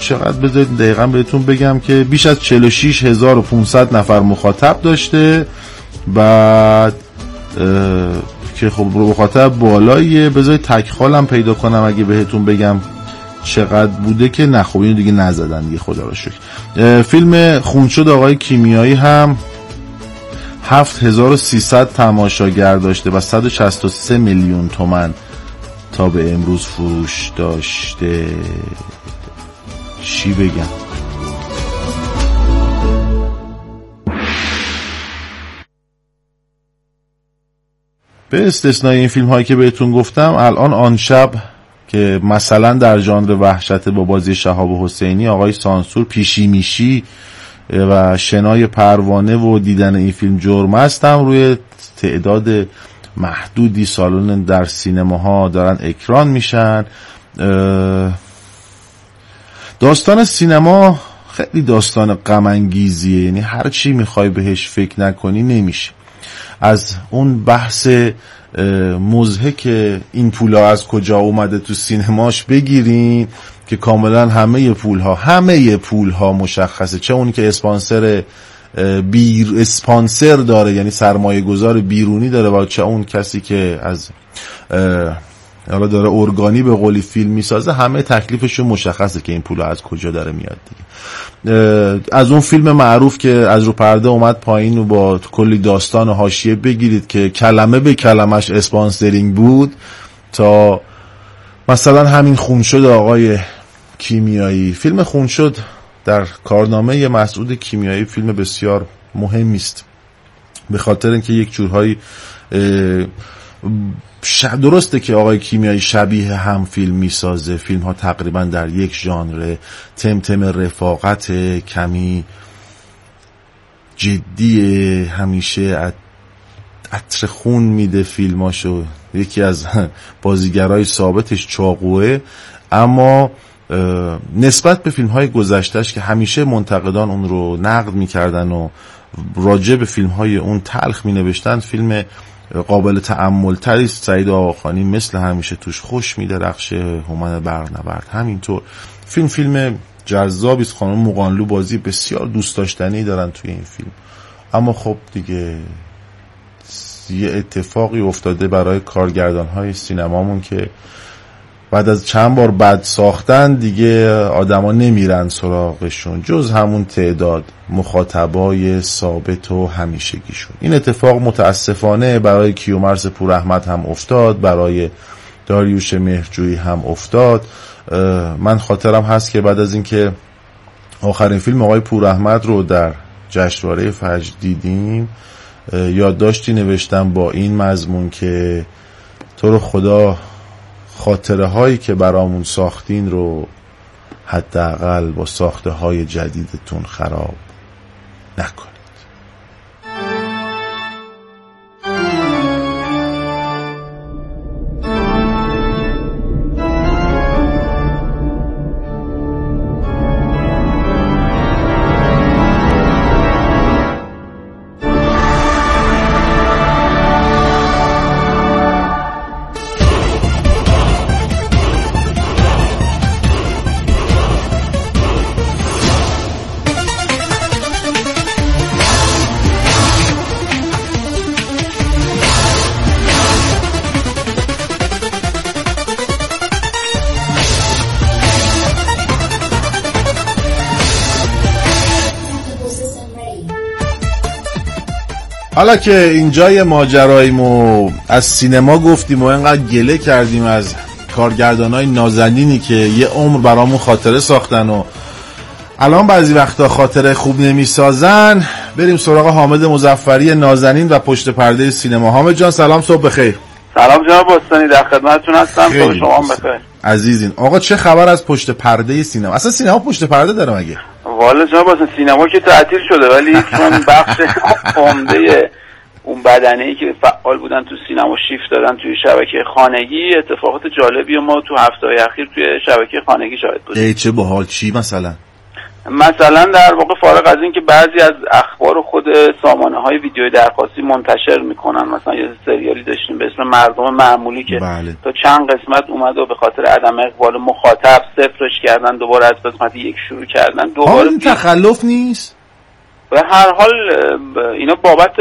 چقدر بذارید دقیقا بهتون بگم که بیش از 46500 نفر مخاطب داشته. بعد که خب مخاطب بالاییه. بذارید تکخالم پیدا کنم اگه بهتون بگم چقدر بوده که نه خب اینو دیگه نزدن دیگه خدا رو شکر. فیلم خونشد آقای کیمیایی هم 7300 تماشاگر داشته و 163 میلیون تومان تا به امروز فروش داشته. چی بگم؟ به استثنای این فیلم هایی که بهتون گفتم، الان آن شب که مثلا در ژانر وحشت با بازی شهاب حسینی، آقای سانسور، پیشی میشی و شنای پروانه و دیدن این فیلم جرم هستم، روی تعداد محدودی سالن در سینماها دارن اکران میشن. داستان سینما خیلی داستان غم انگیزیه، یعنی هر چی میخوای بهش فکر نکنی نمیشه. از اون بحث مضحک این پولا از کجا اومده تو سینماش بگیرین که کاملا همه پولها مشخصه، چه اون که اسپانسر داره یعنی سرمایه گذار بیرونی داره و چه اون کسی که از حالا داره ارگانی به قولی فیلم میسازه، همه تکلیفشون مشخصه که این پولا از کجا داره میاد دیگه. از اون فیلم معروف که از رو پرده اومد پایین و با کلی داستان و حاشیه بگیرید که کلمه به کلمش اسپانسرینگ بود، تا مثلا همین خونشد آقای کیمیایی. فیلم خونشد در کارنامه مسعود کیمیایی فیلم بسیار مهمی است، به خاطر اینکه یک جورهایی درسته که آقای کیمیایی شبیه هم فیلم میسازه، فیلم ها تقریبا در یک ژانر، تمتم رفاقت، کمی جدیه، همیشه عطر خون میده فیلماشو، یکی از بازیگرای ثابتش چاقوه. اما نسبت به فیلم های گذشتهش که همیشه منتقدان اون رو نقد میکردن و راجع به فیلم های اون تلخ می نوشتن، فیلم قابل تأمل تری است. سعید آقاخانی مثل همیشه توش خوش می درخشه، هومن برنورد همینطور. فیلم جذابی است. خانم مقانلو بازی بسیار دوست داشتنی دارن توی این فیلم. اما خب دیگه یه اتفاقی افتاده برای کارگردان های سینمامون که بعد از چند بار بد ساختن دیگه آدما نمیرن سراغشون، جز همون تعداد مخاطبای ثابت و همیشگیشون. این اتفاق متاسفانه برای کیومرث پوراحمد هم افتاد، برای داریوش مهرجویی هم افتاد. من خاطرم هست که بعد از اینکه آخرین فیلم آقای پوراحمد رو در جشنواره فجر دیدیم، یادداشتی نوشتم با این مضمون که تو رو خدا خاطره هایی که برامون ساختین رو حداقل با ساخته های جدیدتون خراب نکنید. حالا که اینجای ماجراییمو از سینما گفتیم و اینقدر گله کردیم از کارگردانای نازنینی که یه عمر برامون خاطره ساختن و الان بعضی وقتا خاطره خوب نمیسازن، بریم سراغ حامد مظفری نازنین و پشت پرده سینما. حامد جان سلام، صبح بخیر. سلام جناب بستانی، در خدمتتون هستم. صبح شما بخیر. عزیزین آقا، چه خبر از پشت پرده سینما؟ اصلا سینما پشت پرده داره مگه؟ والا جناب بستانی، سینما که تعطیل شده ولی چون بخش عمده اون بدنه‌ای که فعال بودن تو سینما شیفت دادن توی شبکه خانگی، اتفاقات جالبی ما تو هفته‌های اخیر توی شبکه خانگی شاهد بودیم. چه باحال. چی مثلا؟ مثلا در واقع فارغ از این که بعضی از اخبار خود سامانه های ویدیوی درخواستی منتشر میکنن، مثلا یه سریالی داشتیم به اسم مردم معمولی که بله. تا چند قسمت اومد و به خاطر عدم اقبال مخاطب صفرش کردن، دوباره از قسمت 1 شروع کردن. دوباره این تخلف نیست؟ به هر حال اینا بابت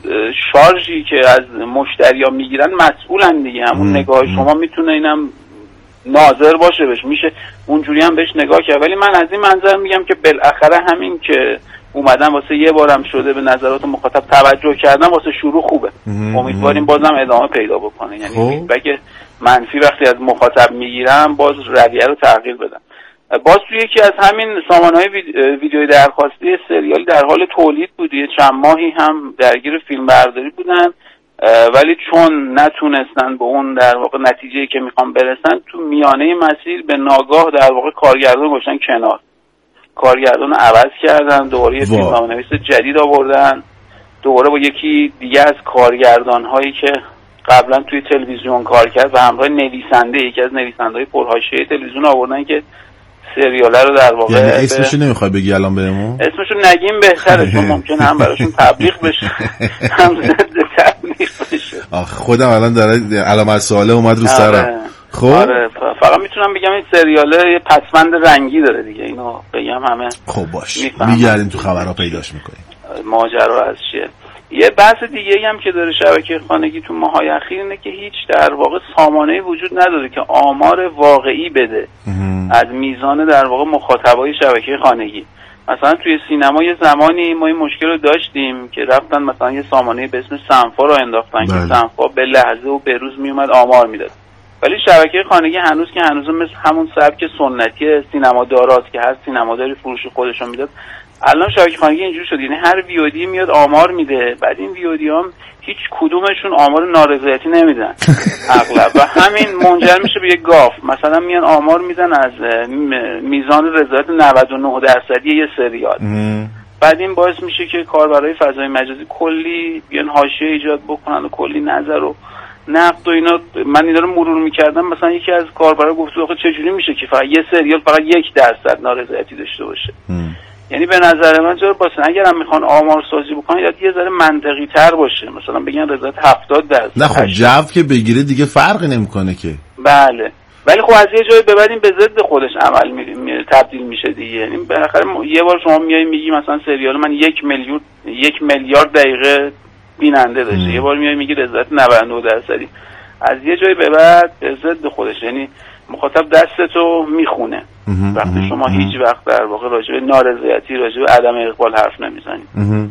شارژی که از مشتریا میگیرن مسئولن دیگه. همون نگاه شما میتونه اینم ناظر باشه بهش، میشه اونجوری هم بهش نگاه کرد، ولی من از این منظر میگم که بالاخره همین که اومدن واسه یه بارم شده به نظرات مخاطب توجه کردن واسه شروع خوبه. امیدواریم بازم ادامه پیدا بکنه، یعنی فیدبک منفی وقتی از مخاطب میگیرن باز رویه رو تغییر بدن. باز توی یکی از همین سامانه‌های ویدیوی درخواستی سریالی در حال تولید بود، یه چند ماهی هم درگیر فیلم برداری بودن، ولی چون نتونستن به اون در واقع نتیجه‌ای که میخوان برسن، تو میانه مسیر به ناگاه در واقع کارگردان گذاشتن کنار، کارگردان رو عوض کردن، دوباره یه فیلمنامه‌نویس جدید آوردن، دوباره با یکی دیگه از کارگردان‌هایی که قبلا توی تلویزیون کار کرد و همراه نویسنده، یکی از نویسنده‌های پرحاشیه تلویزیون آوردن که سریاله رو در واقع. یعنی اسمشو نمیخوای بگی الان بهمون؟ اسمشو نگیم بهتره، چون ممکن هم براشون تبلیغ بشه هم ضد تبلیغ بشه. خودم الان داره علامت سواله اومد رو سرم. خب آره فقط میتونم بگم این سریاله یه پسوند رنگی داره دیگه، اینو بگم همه. خب باش میگردیم تو خبرها پیداش میکنیم ماجرا از چیه. یه بحث دیگه هم که داره شبکه خانگی تو ماهای اخیر اینه که هیچ در واقع سامانه‌ای وجود نداره که آمار واقعی بده از میزان در واقع مخاطبای شبکه خانگی. مثلا توی سینما یه زمانی ما این مشکل رو داشتیم که رفتن مثلا یه سامانه به اسم سنفا رو انداختن که سنفا به لحظه و به روز میومد آمار میداد، ولی شبکه خانگی هنوز مثل همون سبک سنتی سینما داراست که هر سینماداری فروش خودش رو میداد. الان شبکه خانگی اینجوری شد، یعنی هر ویودی میاد آمار میده، بعد این ویودی هم هیچ کدومشون آمار نارضایتی نمیدن اغلب، و همین منجر میشه به یه گاف. مثلا میان آمار میدن از میزان رضایت 99% یه سریال، بعد این باعث میشه که کاربرای فضای مجازی کلی بیان حاشیه ایجاد بکنن و کلی نظر و نقد و اینا. من اینا رو مرور میکردم، مثلا یکی از کاربرا گفت آخه چجوری میشه که فقط یه سریال فقط 1% نارضایتی داشته باشه. یعنی به نظر من جور باشه اگر هم میخوان آمار سازی بکنن یه ذره منطقی تر باشه، مثلا بگن رضایت 70%. نه خب جو که بگیره دیگه فرقی نمیکنه که. بله ولی خب از یه جایی به بعد این به ضد خودش عمل تبدیل میشه دیگه. یعنی بالاخره یه بار شما میای میگی مثلا سریال من 1 میلیارد دقیقه بیننده داشته، یه بار میای میگی رضایت 99%. از یه جایی به بعد به ضد خودش، یعنی مخاطب دستتو میخونه وقتی شما هیچ وقت در واقع راجع به نارضایتی، راجع به عدم اقبال حرف نمیزنید.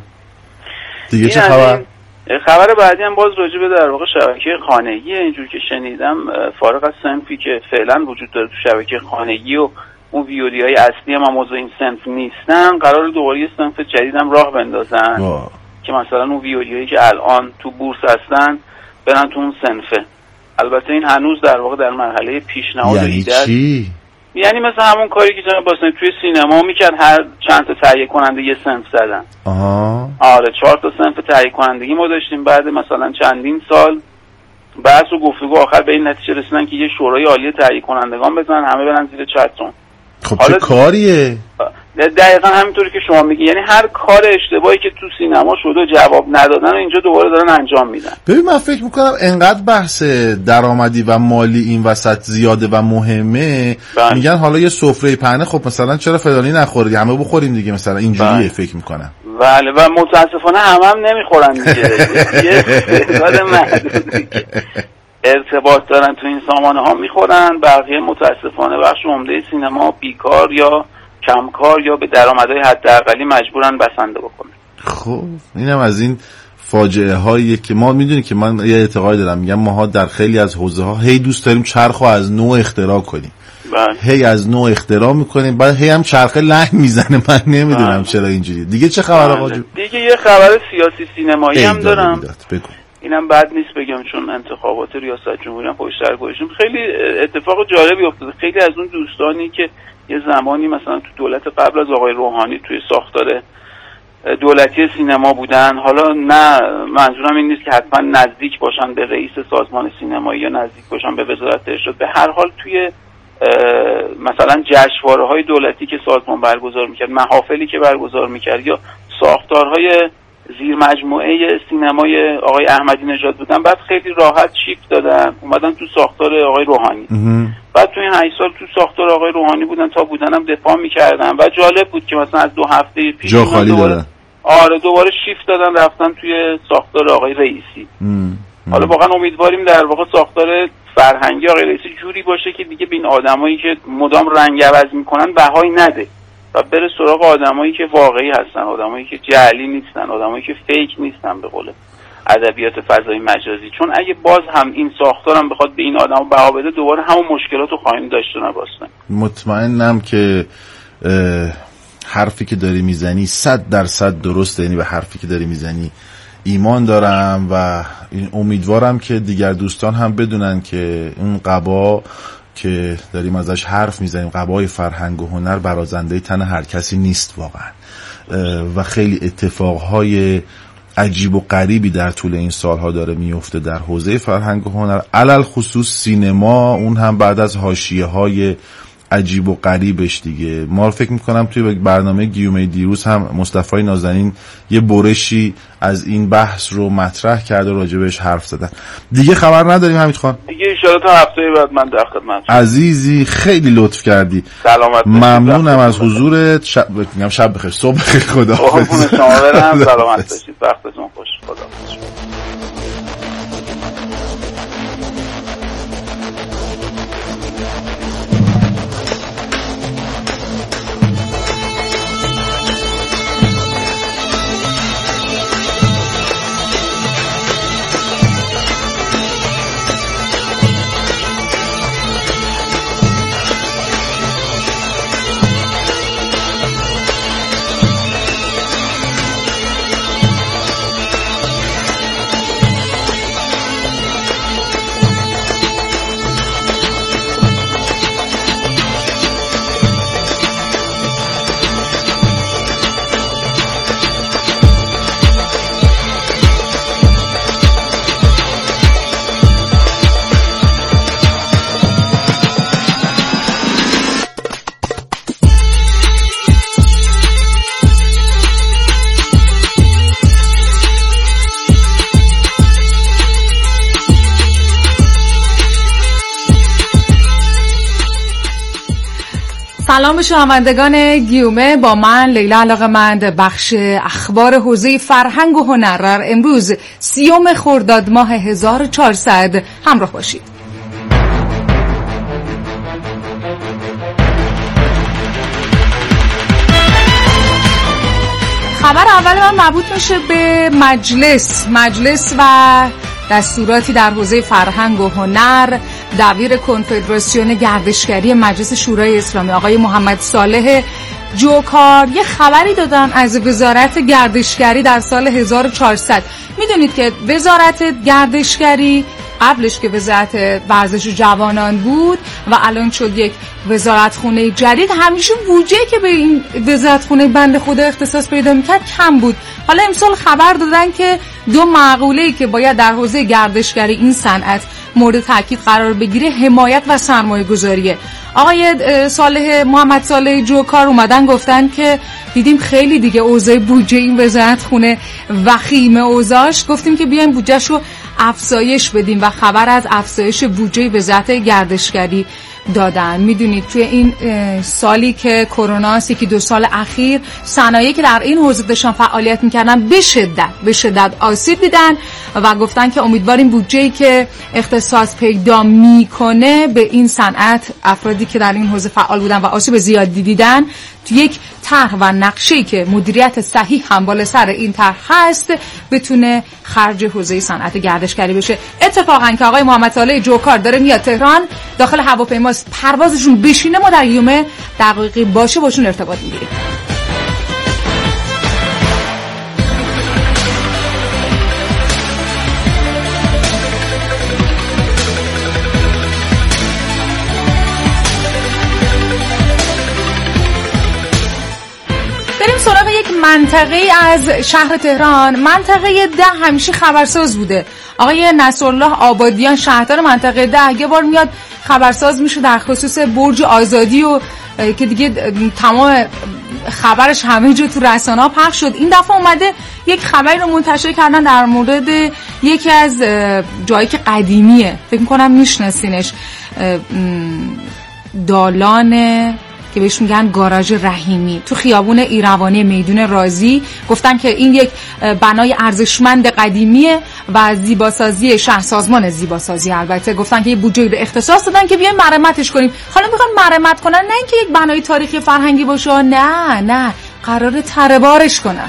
دیگه چه خبر؟ خبر بعدی هم باز راجع به در واقع شبکه خانگی. اینجور که شنیدم فارغ از صنفی که فعلا وجود داره تو شبکه خانگی و اون ویودی‌های اصلی هم موضوع این صنف نیستن، قرار دوباره یه صنف جدید هم راه بندازن که مثلا اون ویودیوهایی که الان تو بورس هستن برن تو اون صنفه. البته این هنوز در واقع در مرحله پیشنهاد و ایده است. یعنی مثل همون کاری که جناب باسنی توی سینما میکرد، هر چند تا تهیه کننده یه صنف زدن. آره 4 تا صنف تهیه کنندگی ما داشتیم، بعد مثلا چندین سال بحث و گفتگو آخر به این نتیجه رسیدن که یه شورای عالی تهیه کنندگان بزنن، همه برن زیر چترون. خب چه کاریه؟ دقیقا همینطوری که شما میگی، یعنی هر کار اشتباهی که تو سینما شده و جواب ندادن و اینجا دوباره دارن انجام میدن. ببین من فکر میکنم انقدر بحث درآمدی و مالی این وسط زیاده و مهمه، میگن حالا یه سفره پهنه، خب مثلا چرا فلانی نخوردی همه بخوریم دیگه، مثلا اینجوریه فکر میکنم. بله و متاسفانه هم نمیخورن دیگه. یه تعداد محدودی که ارتباط دارن تو این سامانه ها میخورن، بقیه متاسفانه بخش عمده سینما بیکار یا کمکار یا به درآمدهای حداقلی مجبورن بسنده بکنن. خب اینم از این فاجعه هایی که ما میدونی که من یه اعتقاد دارم، میگم ماها در خیلی از حوزه ها هی دوست داریم چرخو از نوع اختراع کنیم. هی از نوع اختراع میکنیم، بعد هی هم چرخه لحن میزنه. من نمیدونم چرا اینجوری. دیگه چه خبر آقا جو؟ دیگه یه خبر سیاسی سینمایی هم دارم. بگو. اینم بد نیست بگم، چون انتخابات ریاست جمهوری هم پشت سر گذاشتیم. خیلی اتفاق جالبی افتاده. خیلی از اون دوستانی که یه زمانی مثلا تو دولت قبل از آقای روحانی توی ساختار دولتی سینما بودن، حالا نه منظورم این نیست که حتما نزدیک باشن به رئیس سازمان سینمایی یا نزدیک باشن به وزارت ارشاد، به هر حال توی مثلا جشنواره‌های دولتی که سازمان برگزار میکرد، محافلی که برگزار میکرد، یا ساختارهای زیر مجموعه سینمای آقای احمدی نژاد بودن، بعد خیلی راحت شیفت دادن اومدن تو ساختار آقای روحانی. بعد تو این 8 سال تو ساختار آقای روحانی بودن، تا بودنم دفاع میکردن و جالب بود که مثلا از 2 هفته پیش جا خالی دادن. دوباره شیفت دادن رفتن توی ساختار آقای رئیسی. حالا واقعا امیدواریم در واقع ساختار فرهنگی آقای رئیسی جوری باشه که دیگه به این آدمایی که مدام رنگ عوض میکنن بهایی نده و بره سراغ آدمایی که واقعی هستن، آدمایی که جعلی نیستن، آدمایی که فیک نیستن به قول ادبیات فضایی مجازی. چون اگه باز هم این ساختارم بخواد به این آدما بها بده، دوباره همون مشکلاتو خواهیم داشت و نباستن. مطمئنم که حرفی که داری میزنی 100% درسته، یعنی به حرفی که داری میزنی ایمان دارم و امیدوارم که دیگر دوستان هم بدونن که اون قبا که داریم ازش حرف میزنیم، قبای فرهنگ و هنر برازنده تن هر کسی نیست واقعا و خیلی اتفاقهای عجیب و غریبی در طول این سالها داره میفته در حوزه فرهنگ و هنر، علل خصوص سینما، اون هم بعد از حاشیه‌های عجیب و غریبش دیگه. ما فکر میکنم توی برنامه گیومه دیروز هم مصطفی نازنین یه برشی از این بحث رو مطرح کرد و راجبش حرف زدن. دیگه خبر نداریم حمید خان دیگه، ان شاءالله تا هفته بعد من در خدمت. عزیزی خیلی لطف کردی، سلامت باشید. ممنونم از حضورت. شب بخیر، صبح بخیر، خدا حافظ. شما برم، سلامت باشید، وقتتون خوش، خدا حافظ. سلام به شنوندگان گیومه، با من لیلا علاقه‌مند بخش اخبار حوزه فرهنگ و هنر امروز 30 خرداد ماه 1400 همراه باشید. خبر اول من مربوط میشه به مجلس و دستوراتی در حوزه فرهنگ و هنر. دبیر کنفدراسیون گردشگری مجلس شورای اسلامی آقای محمد صالح جوکار یه خبری دادن از وزارت گردشگری در سال 1400. میدونید که وزارت گردشگری قبلش که وزارت ورزش و جوانان بود و الان شد یک وزارتخونه جدید، همیشه بودجه که به این وزارتخونه بنده خدا اختصاص پیدا میکرد کم بود. حالا امسال خبر دادن که 2 مقوله‌ای که باید در حوزه گردشگری این صنعت مورد تاکید قرار بگیره حمایت و سرمایه گذاریه. آقای محمد صالح جوکار اومدن گفتن که دیدیم خیلی دیگه اوضاع بودجه این وزارتخونه وخیمه اوضاعش، گفتیم که بیایم بودجهش رو افزایش بدیم و خبر از افزایش بودجه وزارت گردشگری دادن. میدونید توی این سالی که کرونا است، 1-2 سال اخیر صنایعی که در این حوزه داشتن فعالیت میکردن به شدت آسیب دیدن و گفتن که امیدواریم بودجه‌ای که اختصاص پیدا میکنه به این صنعت، افرادی که در این حوزه فعال بودن و آسیب زیادی دیدن، تو یک طرح و نقشه‌ای که مدیریت صحیح هم بالا سر این طرح هست بتونه خرج حوزه صنعت گردشگری بشه. اتفاقا که آقای محمد صالح جوکار داره میاد تهران، داخل هواپیماست، پروازشون بشینه، ما در گیومه دقیقی باشه باشون ارتباط میگیریم. سراغ یک منطقه از شهر تهران. منطقه 10 همیشه خبرساز بوده. آقای نصرالله آبادیان شهردار منطقه 10 یه بار میاد خبرساز میشه در خصوص برج آزادی و که دیگه تمام خبرش همه جا تو رسانه‌ها پخش شد. این دفعه اومده یک خبری رو منتشر کردن در مورد یکی از جایی که قدیمیه، فکر می‌کنم میشناسینش، دالان که بهش میگن گاراژ رحیمی تو خیابون ایروانی میدون رازی. گفتن که این یک بنای ارزشمند قدیمیه و از زیباسازی شهر، سازمان زیباسازی البته، گفتن که یه بودجه رو اختصاص دادن که بیایم مرمتش کنیم. حالا میخوان مرمت کنن، نه اینکه یک بنای تاریخی فرهنگی باشه، نه قراره تره‌بارش کنن.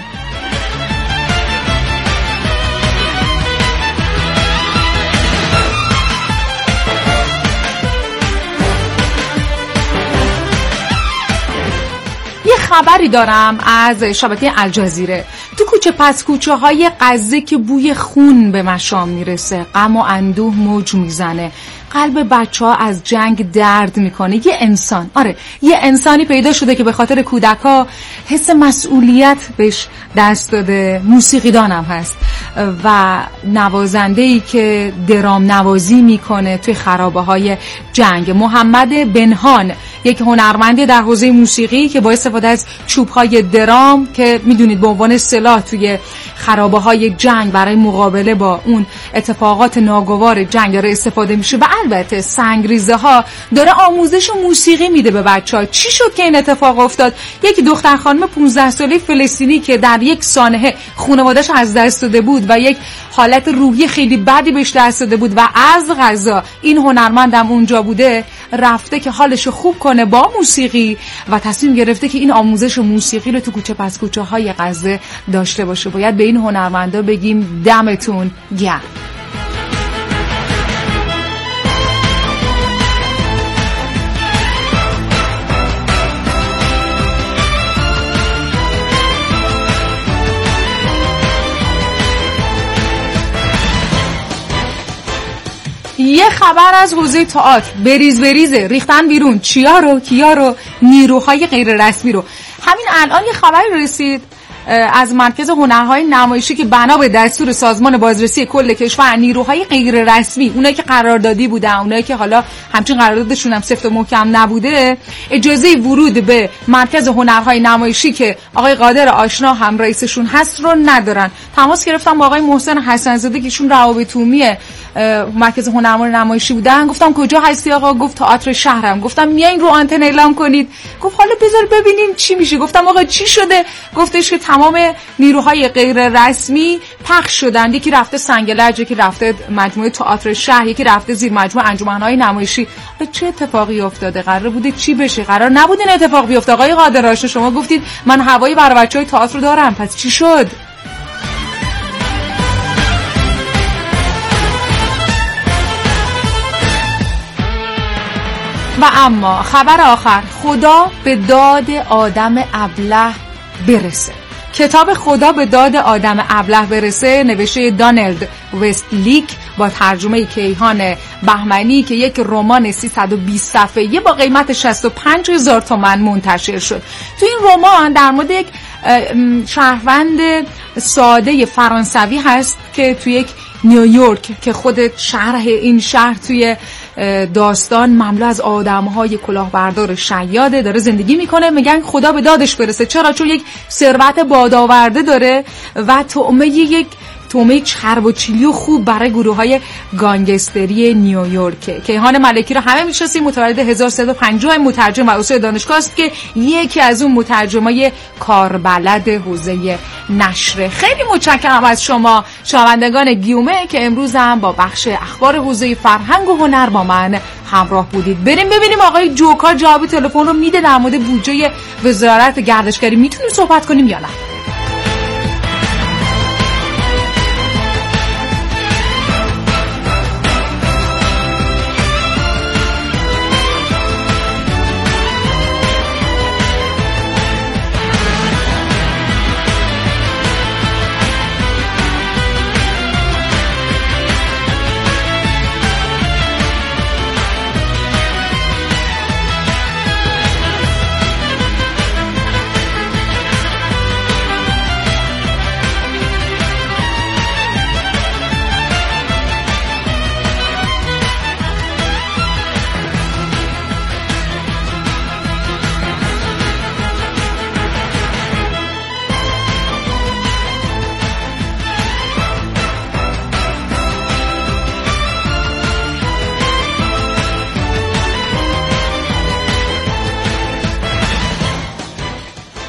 خبری دارم از شبکه الجزیره. تو کوچه پس کوچه های غزه که بوی خون به مشام میرسه، غم و اندوه موج میزنه، قلب بچه ها از جنگ درد میکنه. یه انسانی پیدا شده که به خاطر کودکا حس مسئولیت بهش دست داده. موسیقیدان هم هست و نوازنده‌ای که درام نوازی میکنه توی خرابه های جنگ. محمد بنهان، یک هنرمندی در حوزه موسیقی که با استفاده از چوب‌های درام که میدونید به عنوان سلاح توی خرابه های جنگ برای مقابله با اون اتفاقات ناگوار جنگ داره استفاده میشه و البته سنگریزه ها داره آموزش موسیقی میده به بچه‌ها. چی شد که این اتفاق افتاد؟ یک دختر خانم 15 ساله فلسطینی که در یک سانحه خانواده‌اش از دست داده بود و یک حالت روحی خیلی بدی بهش دست داده بود و از قضا این هنرمندم اونجا بوده، رفته که حالش خوب کنه با موسیقی و تصمیم گرفته که این آموزش موسیقی رو تو کوچه پس کوچه های غزه داشته باشه. باید به این هنرمندا بگیم دمتون گرم. یه خبر از حوزه تئاتر، بریزه ریختن بیرون کیا رو نیروهای غیر رسمی رو. همین الان یه خبری رسید از مرکز هنرهای نمایشی که بنا به دستور سازمان بازرسی کل کشور نیروهای غیر رسمی، اونایی که قراردادی بودن، اونایی که حالا همچین قراردادشون هم سفت و محکم نبوده، اجازه ورود به مرکز هنرهای نمایشی که آقای قادر آشنا هم رئیسشون هست رو ندارن. تماس گرفتم با آقای محسن حسن‌زاده که ایشون روابط عمومی مرکز هنرهای نمایشی بودن. گفتم کجا هستی آقا؟ گفت تئاتر شهرم. گفتم میایین رو آنتن اعلام کنید؟ گفت حالا بذار ببینیم چی میشه. گفتم آقا چی شده؟ گفتش که تمام نیروهای غیر رسمی پخش شدن، یکی رفته سنگلج، یکی رفته مجموعه تئاتر شهر، یکی رفته زیر مجموعه انجمنهای نمایشی. چه اتفاقی افتاده؟ قرار بوده چی بشه؟ قرار نبود این اتفاق بیفته. آقای قادر آشنا شما گفتید من هوایی برای بچهای تئاتر رو دارم، پس چی شد؟ و اما خبر آخر، خدا به داد آدم ابله برسه. کتاب خدا به داد آدم ابله برسه نوشته دانلد وستلیک با ترجمه کیهان بهمنی که یک رمان 320 صفحه‌ای با قیمت 65,000 تومان منتشر شد. تو این رمان در مورد یک شهروند ساده فرانسوی هست که توی یک نیویورک که خود شرح این شهر توی داستان مملو از آدم‌های کلاهبردار شیاده داره زندگی میکنه. میگن خدا به دادش برسه. چرا؟ چون یک ثروت بادآورده داره و تومه چرب و چیلی و خوب برای گروه‌های گانگستری نیویورک. کیهان ملکی رو همه میشناسیم، متولد 1350 مترجم و استاد دانشگاه است که یکی از اون مترجمای کاربلد حوزه نشر. خیلی متشکرم از شما شنوندگان گیومه که امروز هم با بخش اخبار حوزه فرهنگ و هنر با من همراه بودید. بریم ببینیم آقای جوکا جواب تلفن رو میده در مورد بودجه وزارت گردشگری. میتونیم صحبت کنیم یا نه؟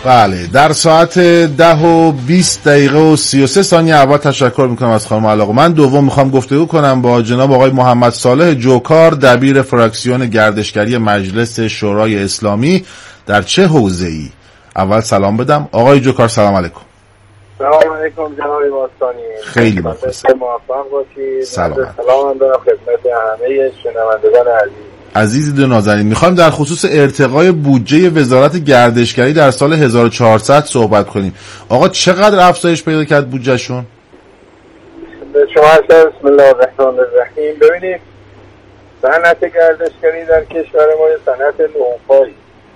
بله، در ساعت 10:20 اول تشکر میکنم از خانم علاقمند. دوم میخوام گفتگو کنم با جناب آقای محمد صالح جوکار، دبیر فراکسیون گردشگری مجلس شورای اسلامی. در چه حوزه‌ای؟ اول سلام بدم آقای جوکار. سلام علیکم. سلام علیکم جناب باستانی. خیلی مخلصم. موفق باشید. سلام دارم خدمت همه شنوندگان عزیزی دو نازنین. میخوایم در خصوص ارتقای بودجه وزارت گردشگری در سال 1400 صحبت کنیم. آقا چقدر افزایش پیدا کرد بودجهشون؟ به شما بسم الله الرحمن الرحیم. ببینید صنعت گردشگری در کشور ما صنعت نوپایی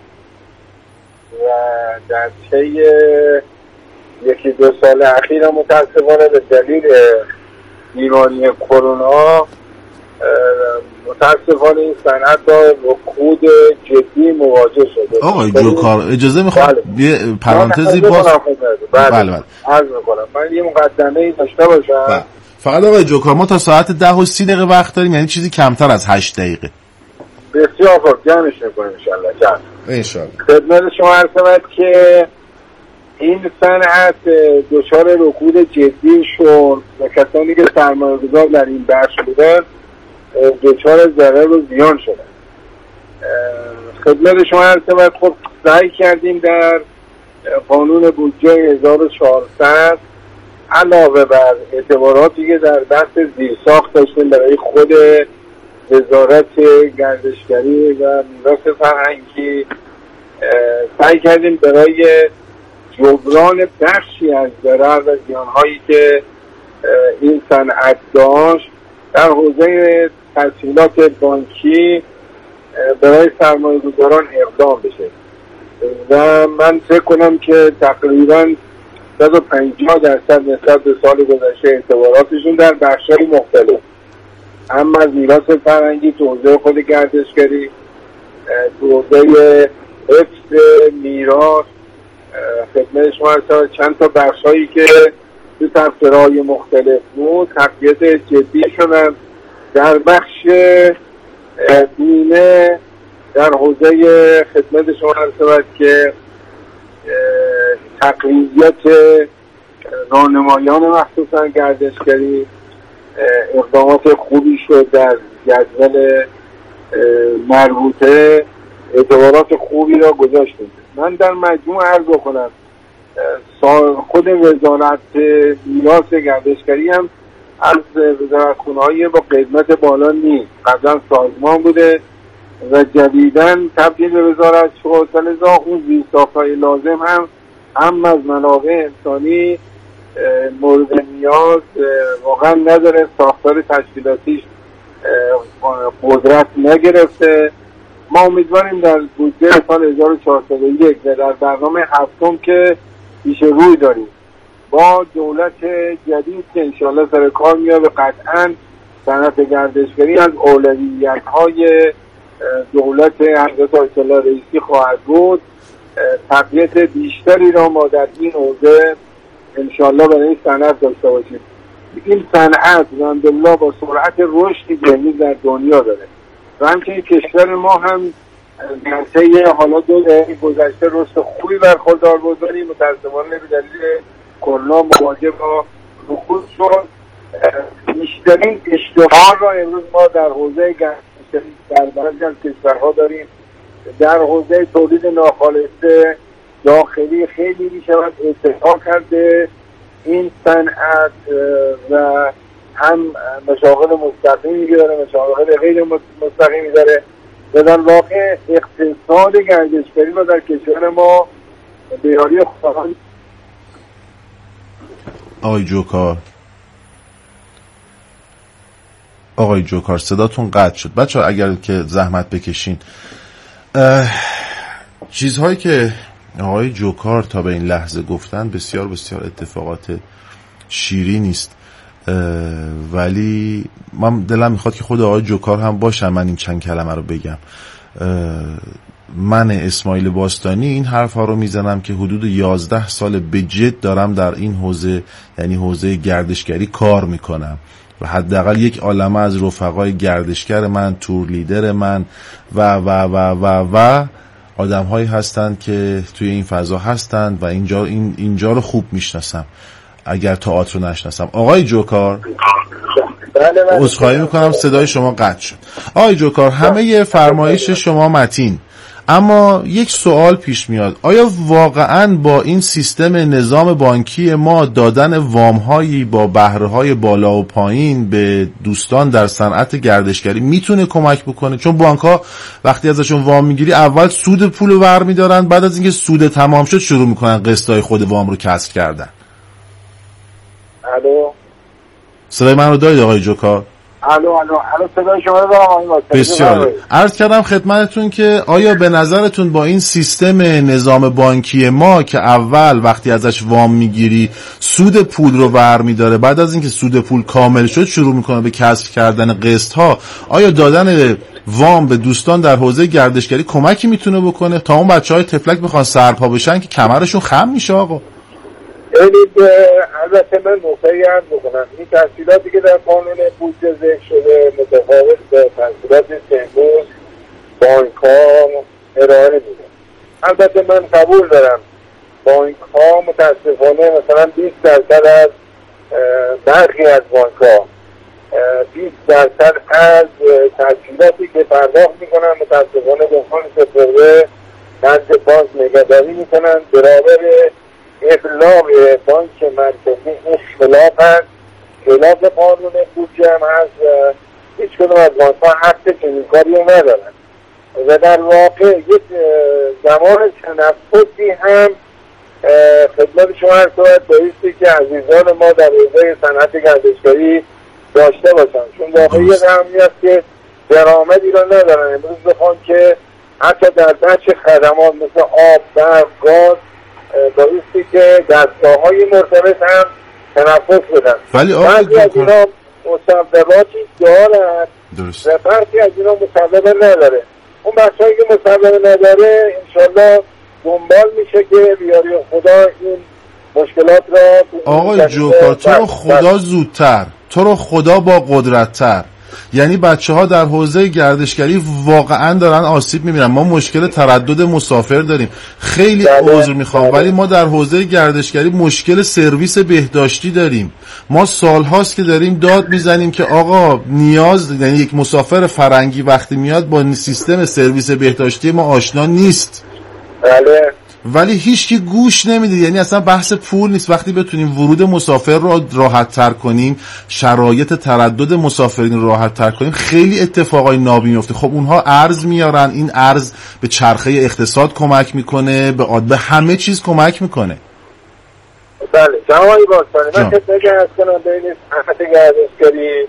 و در طی 1-2 سال اخیر متاسفانه به دلیل بیماری کرونا متاسفانه این صنعت با رکود جدی مواجه شده. آقای جوکار اجازه میخوام یه پرانتزی باز بله عرض میکنم من یه مقدمه‌ای داشته باشم. فقط آقای جوکار ما تا ساعت 10:30 وقت داریم، یعنی چیزی کمتر از 8 دقیقه. بسیار خوب جمعش میکنیم انشالله. خدمت شما عرض شود که این صنعت دچار رکود جدی شد و کسانی که سرمایه‌گذار در این بخش بودن دچار ضرر و زیان شدن. خدمت شما عرض شود خب سعی کردیم در قانون بودجه 1400 علاوه بر اعتباراتی که در بحث زیرساخت داشتیم برای خود وزارت گردشگری و میراث فرهنگی، سعی کردیم برای جبران بخشی از ضرر و زیان‌هایی که این صنعت داشت در حوزه تسهیلات بانکی برای سرمایه‌گذاران اقدام بشه و من فکر کنم که تقریباً 150% نسبت به سال گذشته اعتباراتشون در بخش‌های مختلف، هم از میراث فرهنگی تو حوزه خود گردشگری، تو حوزه حفظ میراث، خدمت شما هست چند تا بخش‌هایی که تو تفسیرهای مختلف بود تقویت جدی شدن. در بخش بیمه در حوزه خدمت شما هست که تقویت راهنمایان مخصوصا گردشگری اقدامات خوبی شد. در جدول مربوطه اعتبارات خوبی را گذاشتیم. من در مجموع عرض کنم خود وزارت میراث گردشگری هم از وزارتخونه‌های با قدمت بالا نیست، قبلا سازمان بوده و جدیداً تبدیل به وزارت شد. لذا اون زیرساخت‌های لازم هم از منابع انسانی مورد نیاز واقعا نداره، ساختار تشکیلاتیش قدرت نگرفته. ما امیدواریم در بودجه سال 1401 و در برنامه هفتم که پیش روی داریم با دولت جدید که انشاءالله سر کار میاد، قطعاً صنعت گردشگری از اولویت‌های دولت حضرت آیت الله رئیسی خواهد بود. تقویت بیشتری را ما در این حوزه انشاءالله برای این صنعت داشته باشیم. این صنعت الحمدلله با سرعت رشدی جدید در دنیا داره و همچنین کشور ما هم در طی حالا 2 دهه گذشته رشد خوبی برخوردار بود، ولی متأسفانه به دلیل کرونا مواجه با رکود شد. بیشترین اشتغال را امروز ما در حوزه گردشگری در بعضی از کشورها داریم. در حوزه تولید ناخالص داخلی خیلی میشود اتفاق کرده این صنعت و هم مشاغل مستقیمی داره، مشاغل غیر مستقیمی داره و در واقع اقتصاد گردشگری رو در کشور ما به یاری خواهد. آقای جوکار صداتون قطع شد. بچه‌ها اگر که زحمت بکشین چیزهایی که آقای جوکار تا به این لحظه گفتن بسیار بسیار اتفاقات شیرینی است، ولی من دلم میخواد که خود آقای جوکار هم باشن من این چند کلمه رو بگم. من اسماعیل باستانی این حرفا رو میزنم که حدود 11 سال به جد دارم در این حوزه، یعنی حوزه گردشگری کار میکنم و حداقل یک عالمه از رفقای گردشگر من، تور لیدر من و آدم‌هایی هستند که توی این فضا هستند و اینجا رو خوب میشناسم اگر تئاتر رو نشناسم. آقای جوکار، عذرخواهی میکنم صدای شما قطع شد. آقای جوکار، همه فرمایش شما متین، اما یک سوال پیش میاد. آیا واقعاً با این سیستم نظام بانکی ما دادن وام‌هایی با بهره‌های بالا و پایین به دوستان در صنعت گردشگری میتونه کمک بکنه؟ چون بانک‌ها وقتی ازشون وام میگیری اول سود پول رو برمی‌دارن، بعد از اینکه سود تمام شد شروع میکنن قسطای خود وام رو کسر کردن. الو، صدای من رو دارید آقای جوکار؟ الو صدای شما رو دارم. بسیار. عرض کردم خدمتتون که آیا به نظرتون با این سیستم نظام بانکی ما که اول وقتی ازش وام میگیری سود پول رو برمی‌داره، بعد از اینکه سود پول کامل شد شروع میکنه به کسر کردن قسط ها، آیا دادن وام به دوستان در حوزه گردشگری کمکی میتونه بکنه تا اون بچهای تفلک بخوان سرپا بشن که کمرشون خم میشه؟ آقا البته من نکته‌ای عرض بکنم، این تحصیلاتی که در قانون بودجه ذکر شده متفاوت به تحصیلاتی که امروز بانک‌ها ارائه میده. البته من قبول دارم بانک‌ها متاسفانه مثلا 20% از برخی از بانک‌ها 20% از تحصیلاتی که پرداخت میکنن متاسفانه به عنوان سپرده نزد بانک نگهداری میکنن. برابر ابلاغ بانک مرکزی اختلاف هست، خلاف قانون بودجه هم هست. هیچ کدوم از بانک‌ها حق چنین کاری رو ندارن و در واقع یک زمان تنفسی هم خدمت شما هر صورت بایستی که عزیزان ما در حوزه صنعت گردشگری داشته باشن، چون واقعیت همین است که درآمدی رو ندارن. امروز بخوان که حتی در بخش خدمات مثل آب، برق، گاز بایستی که دستگاه‌های مرتبط هم تنفس بدن. ولی بعضی از اینا مصوباتی دارن و برخی از اینا مصوبه نداره. اون بخشایی که مصوبه نداره انشالله دنبال میشه که بیاری خدا این مشکلات را. آقای جوکار، تو رو خدا زودتر، تو رو خدا با قدرت‌تر، یعنی بچه‌ها در حوزه گردشگری واقعا دارن آسیب می‌بینن. ما مشکل تردد مسافر داریم، خیلی عذر میخوام ولی ما در حوزه گردشگری مشکل سرویس بهداشتی داریم. ما سال‌هاست که داریم داد میزنیم که آقا نیاز، یعنی یک مسافر فرنگی وقتی میاد با سیستم سرویس بهداشتی ما آشنا نیست. بله. ولی هیچکی گوش نمیده. یعنی اصلا بحث پول نیست. وقتی بتونیم ورود مسافر رو راحت تر کنیم، شرایط تردد مسافرین رو راحت تر کنیم، خیلی اتفاقای نابی میفته. خب اونها ارز میارن، این ارز به چرخه اقتصاد کمک میکنه، به همه چیز کمک میکنه. بله جناب باستانی، من خدمت عرض کنم بین صنعت گردشگری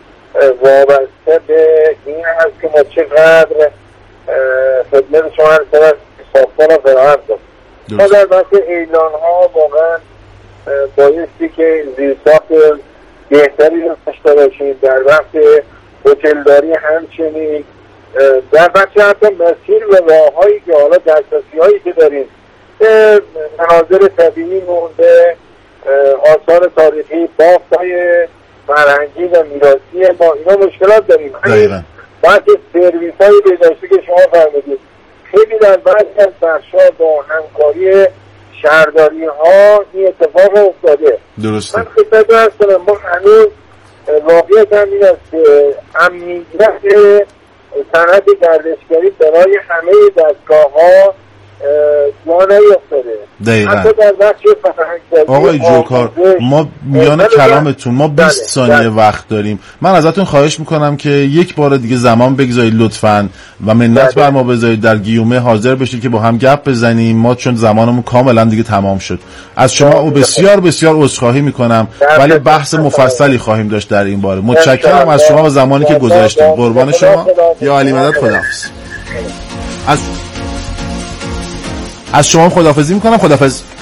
وابسته به این هست که ما چقدر خدمت شما عرض کنم ساختمان را فراهم کنیم. ما در بحث اعلان ها واقعا بایستی که زیرساخت بهتری رو داشته باشیم. در بحث هتلداری همچنین، در بحث حتی مسیر و راه هایی که حالا دسترسی هایی که داریم به مناظر طبیعی مونده، آثار تاریخی، بافت های فرهنگی و میراثی ما، اینا مشکلات داریم. بحث سرویس های بهداشتی که شما فرمودید، خیلی در بعضی از بخش‌ها با همکاری شهرداری ها این اتفاق افتاده. درسته. من خدمت عرض کنم ما هنوز واقعیت هم این است که امنیت صنعت گردشگری برای همه دستگاه‌ها جا نیفتاده. دقیقاً. فرهنگ‌سازی آقای جوکار، ما میان کلامتون ما 20 ثانیه وقت داریم. من ازتون خواهش میکنم که یک بار دیگه زمان بگذارید لطفاً و منت بر ما بذارید در گیومه حاضر بشید که با هم گپ بزنیم. ما چون زمانمون کاملا دیگه تمام شد، از شما بسیار بسیار عذرخواهی میکنم ولی بحث مفصلی خواهیم داشت در این باره. متشکرم از شما و زمانی که گذاشتید. قربان شما. یا علی مدد. خداحافظ. از شما خداحافظی میکنم. خداحافظ.